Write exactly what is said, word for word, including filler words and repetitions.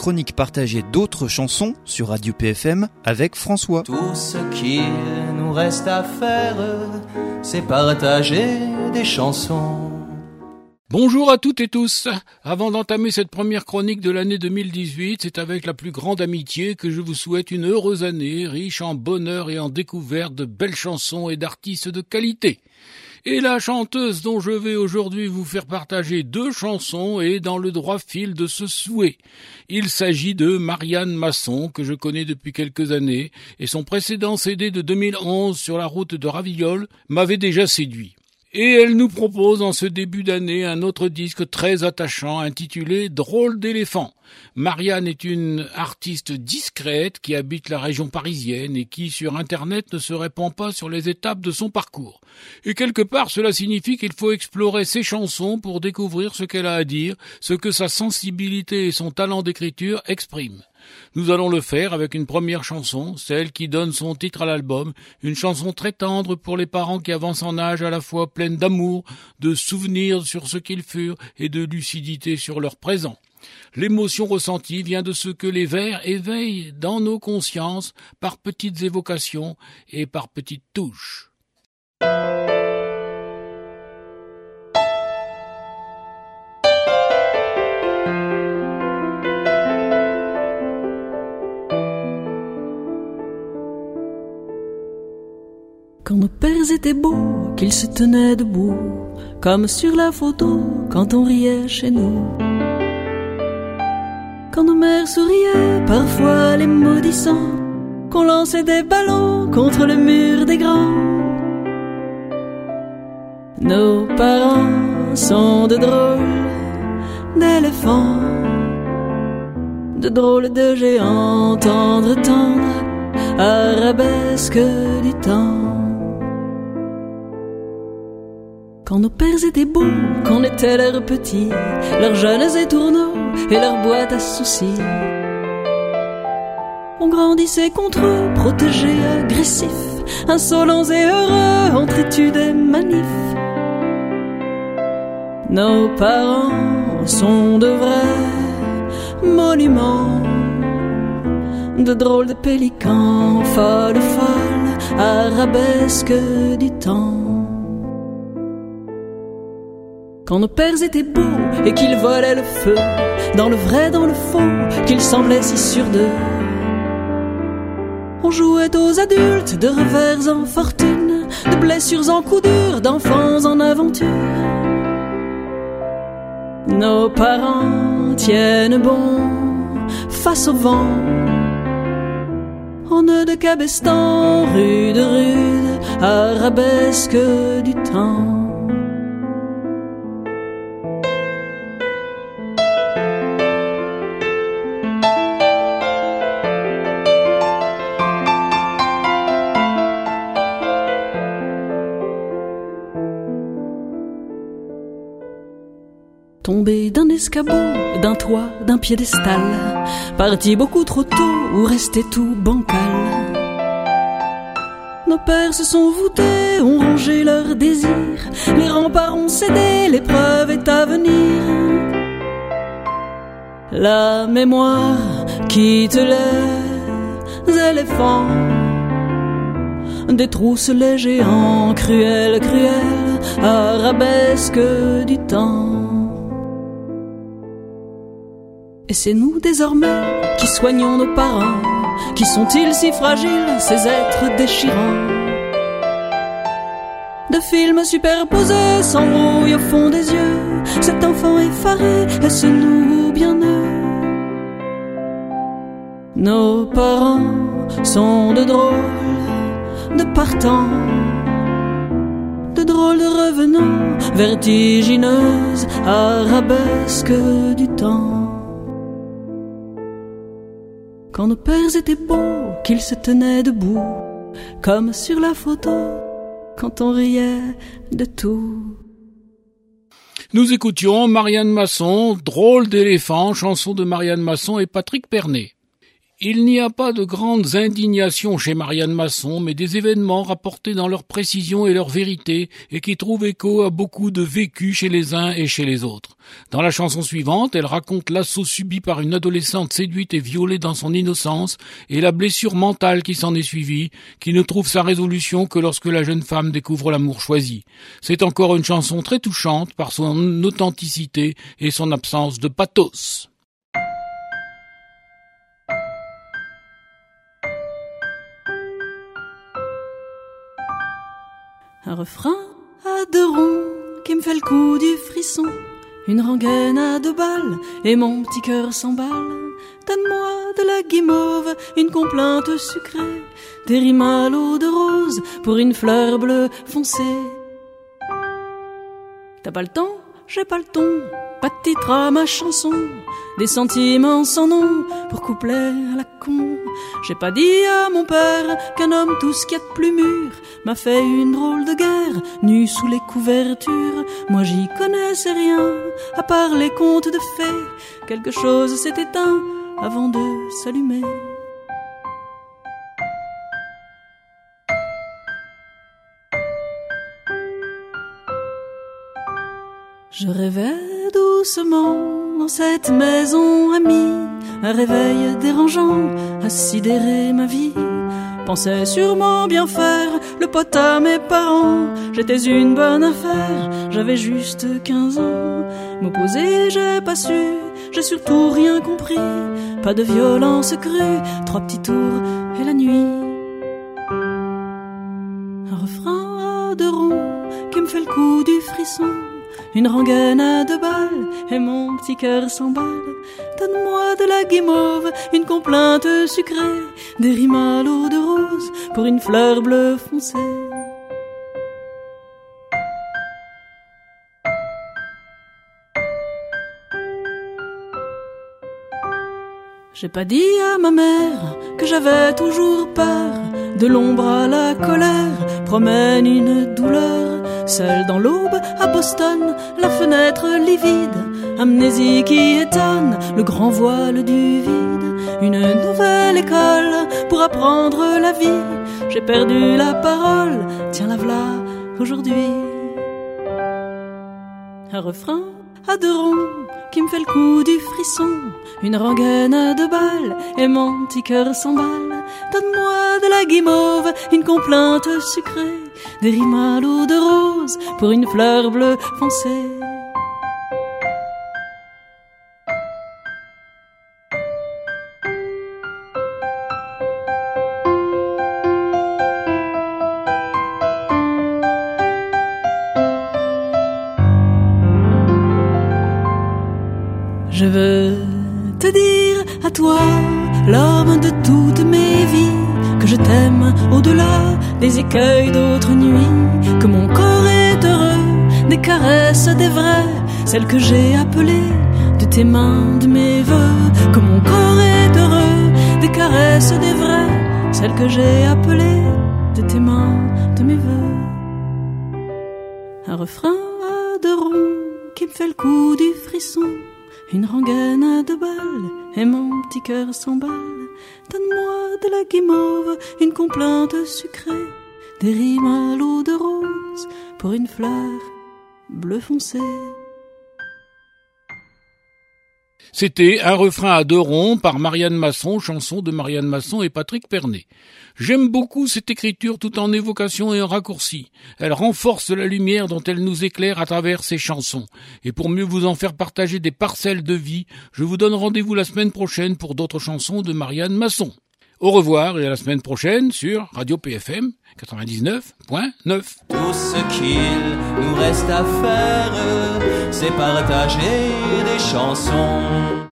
chronique partagée d'autres chansons sur Radio P F M avec François. Tout ce qu'il nous reste à faire, c'est partager des chansons. Bonjour à toutes et tous. Avant d'entamer cette première chronique de l'année deux mille dix-huit, c'est avec la plus grande amitié que je vous souhaite une heureuse année, riche en bonheur et en découverte de belles chansons et d'artistes de qualité. Et la chanteuse dont je vais aujourd'hui vous faire partager deux chansons est dans le droit fil de ce souhait. Il s'agit de Marianne Masson, que je connais depuis quelques années, et son précédent C D de deux mille onze sur la route de Ravillol m'avait déjà séduit. Et elle nous propose en ce début d'année un autre disque très attachant intitulé « Drôle d'éléphant ». Marianne est une artiste discrète qui habite la région parisienne et qui, sur Internet, ne se répand pas sur les étapes de son parcours. Et quelque part, cela signifie qu'il faut explorer ses chansons pour découvrir ce qu'elle a à dire, ce que sa sensibilité et son talent d'écriture expriment. Nous allons le faire avec une première chanson, celle qui donne son titre à l'album, une chanson très tendre pour les parents qui avancent en âge à la fois pleine d'amour, de souvenirs sur ce qu'ils furent et de lucidité sur leur présent. L'émotion ressentie vient de ce que les vers éveillent dans nos consciences par petites évocations et par petites touches. Quand nos pères étaient beaux, qu'ils se tenaient debout, comme sur la photo, quand on riait chez nous. Quand nos mères souriaient, parfois les maudissant, qu'on lançait des ballons contre le mur des grands. Nos parents sont de drôles d'éléphants, de drôles de géants, tendres, tendres, arabesques du temps. Quand nos pères étaient beaux, qu'on était leurs petits, leurs jeunes étourneaux et leurs boîtes à soucis, on grandissait contre eux, protégés, agressifs, insolents et heureux, entre études et manifs. Nos parents sont de vrais monuments, de drôles de pélicans, folles, folles, arabesques du temps. Quand nos pères étaient beaux et qu'ils volaient le feu, dans le vrai, dans le faux, qu'ils semblaient si sûrs d'eux, on jouait aux adultes de revers en fortune, de blessures en coups durs, d'enfants en aventure. Nos parents tiennent bon face au vent, en nœud de cabestan, rude, rude, arabesque du temps. Tombé d'un escabeau, d'un toit, d'un piédestal, parti beaucoup trop tôt ou resté tout bancal. Nos pères se sont voûtés, ont rongé leurs désirs, les remparts ont cédé, l'épreuve est à venir. La mémoire quitte les éléphants, détrousse les géants, cruels, cruels, arabesques du temps. Et c'est nous désormais qui soignons nos parents. Qui sont-ils si fragiles, ces êtres déchirants? De films superposés s'embrouillent au fond des yeux. Cet enfant effaré, est-ce nous ou bien eux? Nos parents sont de drôles de partants, de drôles de revenants, vertigineuses, arabesques du temps. Quand nos pères étaient beaux, qu'ils se tenaient debout, comme sur la photo, quand on riait de tout. Nous écoutions Marianne Masson, Drôle d'éléphant, chanson de Marianne Masson et Patrick Pernet. Il n'y a pas de grandes indignations chez Marianne Masson, mais des événements rapportés dans leur précision et leur vérité, et qui trouvent écho à beaucoup de vécu chez les uns et chez les autres. Dans la chanson suivante, elle raconte l'assaut subi par une adolescente séduite et violée dans son innocence, et la blessure mentale qui s'en est suivie, qui ne trouve sa résolution que lorsque la jeune femme découvre l'amour choisi. C'est encore une chanson très touchante par son authenticité et son absence de pathos. Un refrain à deux ronds qui me fait le coup du frisson. Une rengaine à deux balles et mon petit cœur s'emballe. Donne-moi de la guimauve, une complainte sucrée, des rimes à l'eau de rose pour une fleur bleue foncée. T'as pas le temps? J'ai pas le ton. Pas de titre à ma chanson, des sentiments sans nom pour couplet à la con. J'ai pas dit à mon père qu'un homme tout ce qu'il y a de plus mûr m'a fait une drôle de guerre, nu sous les couvertures. Moi j'y connaissais rien, à part les contes de fées. Quelque chose s'est éteint avant de s'allumer. Je rêvais doucement dans cette maison amie, un réveil dérangeant a sidéré ma vie. Pensais sûrement bien faire le pote à mes parents, j'étais une bonne affaire, j'avais juste quinze ans. M'opposer j'ai pas su, j'ai surtout rien compris, pas de violence crue, trois petits tours et la nuit. Un refrain à deux ronds qui me fait le coup du frisson. Une rengaine à deux balles et mon petit cœur s'emballe. Donne-moi de la guimauve, une complainte sucrée, des rimes à l'eau de rose pour une fleur bleue foncée. J'ai pas dit à ma mère que j'avais toujours peur, de l'ombre à la colère promène une douleur. Seul dans l'aube à Boston, la fenêtre livide, amnésie qui étonne, le grand voile du vide. Une nouvelle école pour apprendre la vie, j'ai perdu la parole, tiens la v'là aujourd'hui. Un refrain à deux ronds qui me fait le coup du frisson. Une rengaine à deux balles et mon petit cœur s'emballe. Donne-moi de la guimauve, une complainte sucrée, des rimes à l'eau de rose pour une fleur bleue foncée. Je veux te dire à toi, l'homme de toutes mes vies, que je t'aime au-delà des écueils d'autres nuits, que mon corps est heureux des caresses des vrais, celles que j'ai appelées de tes mains, de mes voeux, que mon corps est heureux des caresses des vrais, celles que j'ai appelées de tes mains, de mes voeux. Un refrain à deux ronds qui me fait le coup du frisson. Une rengaine à deux balles et mon petit cœur s'emballe. Donne-moi de la guimauve, une complainte sucrée, des rimes à l'eau de rose pour une fleur bleu foncé. C'était Un refrain à deux ronds par Marianne Masson, chanson de Marianne Masson et Patrick Pernet. J'aime beaucoup cette écriture tout en évocation et en raccourci. Elle renforce la lumière dont elle nous éclaire à travers ses chansons. Et pour mieux vous en faire partager des parcelles de vie, je vous donne rendez-vous la semaine prochaine pour d'autres chansons de Marianne Masson. Au revoir et à la semaine prochaine sur Radio P F M quatre-vingt-dix-neuf point neuf. Tout ce qu'il nous reste à faire, c'est partager des chansons.